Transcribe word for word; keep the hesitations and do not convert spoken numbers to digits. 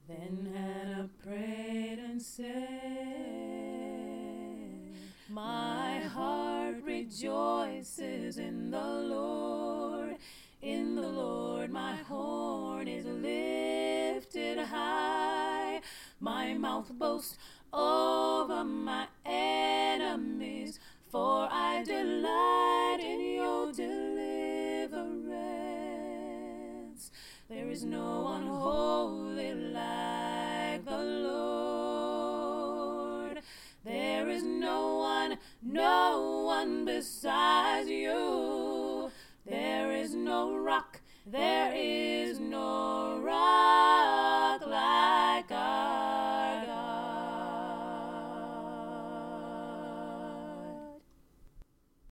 Then Hannah prayed and said, my heart rejoices in the Lord. In the Lord my horn is lifted high. My mouth boasts over my enemies, for I delight in your deliverance. There is no one holy like the Lord. There is no one, no one besides you.